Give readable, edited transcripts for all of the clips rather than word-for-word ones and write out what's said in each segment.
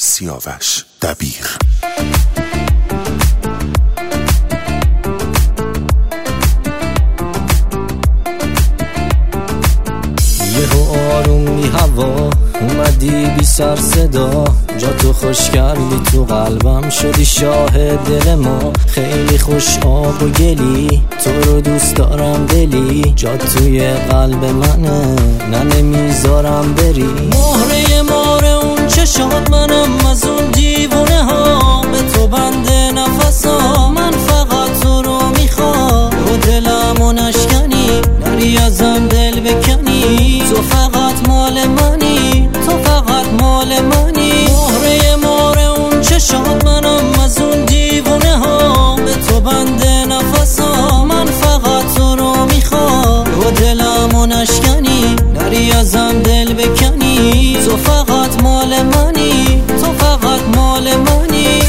سیاوش دبیر. یهو آرومی هوا اومدی بی سر صدا، جا تو خوش کردی تو قلبم، شدی شاه دل ما. خیلی خوش آب و گلی، تو رو دوست دارم دلی، جا توی قلب منه، نه نمیذارم بری. مهره ماره اون چشات منم، از اون دیوونه ها، به تو بنده نفسا. من فقط تو رو میخوام، تو دلمو نشکنی، نری ازم دل بکنی. تو فقط مال منی، تو فقط مال منی. مهره ماره اون چشات منم، از اون دیوونه ها، به تو بنده نفسا. من فقط تو رو میخوام، تو دلمو نشکنی، نری ازم دل بکنی. تو فقط مال منی، تو فقط مال منی.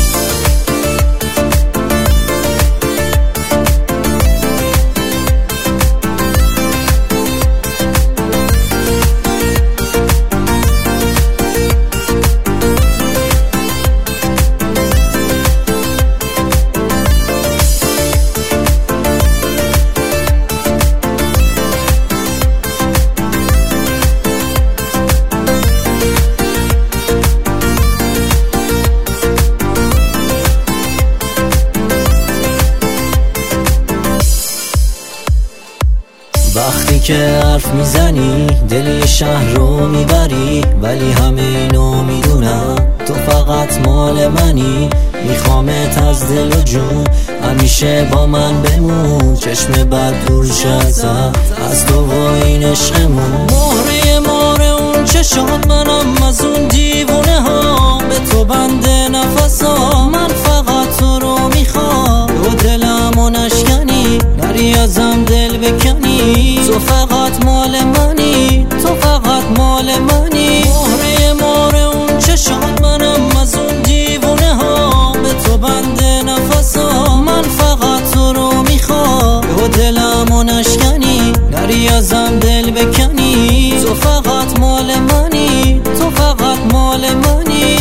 وقتی که حرف میزنی دل شهر رو میبری، ولی همه اینو میدونم، تو فقط مال منی. میخوامت از دل و جون، همیشه با من بمون، چشم بد دور ازت، از تو و این عشقمون. مهره ماره اون چشات منم، از اون دیوونه ها، به تو بنده نفسا. من فقط تو رو میخوام، تو دلمو نشکنی، نری ازم دل بکنی. تو فقط مال منی، تو فقط مال منی. مهره ماره اون چشات منم، از اون دیوونه ها، به تو بنده نفسا. من فقط تو رو میخوام، تو دلمو نشکنی، نری ازم دل بکنی. تو فقط مال منی، تو فقط مال منی.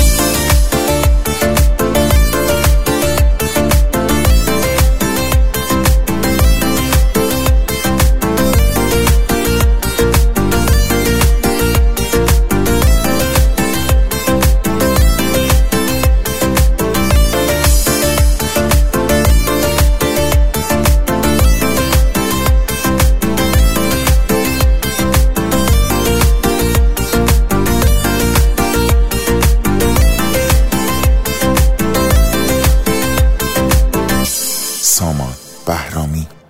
سامان بهرامی.